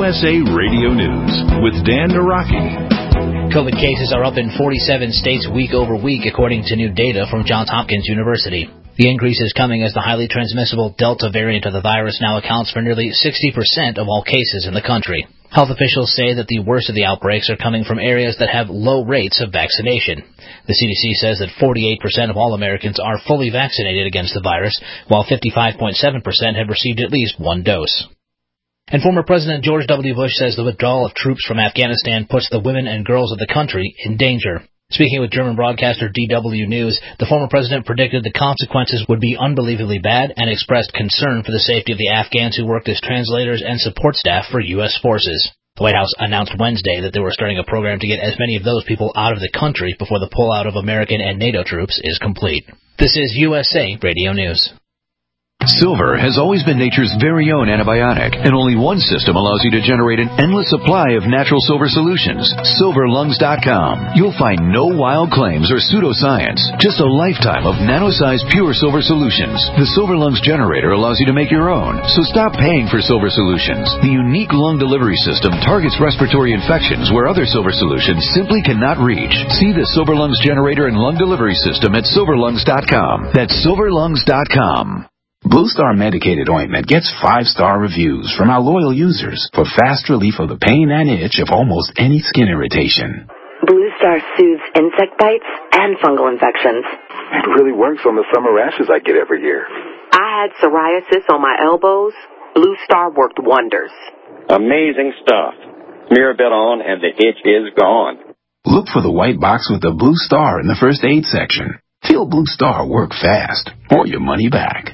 USA Radio News with Dan Naraki. COVID cases are up in 47 states week over week, according to new data from Johns Hopkins University. The increase is coming as the highly transmissible Delta variant of the virus now accounts for nearly 60% of all cases in the country. Health officials say that the worst of the outbreaks are coming from areas that have low rates of vaccination. The CDC says that 48% of all Americans are fully vaccinated against the virus, while 55.7% have received at least one dose. And former President George W. Bush says the withdrawal of troops from Afghanistan puts the women and girls of the country in danger. Speaking with German broadcaster DW News, the former president predicted the consequences would be unbelievably bad and expressed concern for the safety of the Afghans who worked as translators and support staff for U.S. forces. The White House announced Wednesday that they were starting a program to get as many of those people out of the country before the pullout of American and NATO troops is complete. This is USA Radio News. Silver has always been nature's very own antibiotic, and only one system allows you to generate an endless supply of natural silver solutions. SilverLungs.com. You'll find no wild claims or pseudoscience, just a lifetime of nano-sized pure silver solutions. The Silver Lungs generator allows you to make your own, so stop paying for silver solutions. The unique lung delivery system targets respiratory infections where other silver solutions simply cannot reach. See the Silver Lungs generator and lung delivery system at SilverLungs.com. That's SilverLungs.com. Blue Star medicated ointment gets 5-star reviews from our loyal users for fast relief of the pain and itch of almost any skin irritation. Blue Star soothes insect bites and fungal infections. It really works on the summer rashes I get every year. I had psoriasis on my elbows. Blue Star worked wonders. Amazing stuff. Smear a bit on and the itch is gone. Look for the white box with the Blue Star in the first aid section. Feel Blue Star work fast or your money back.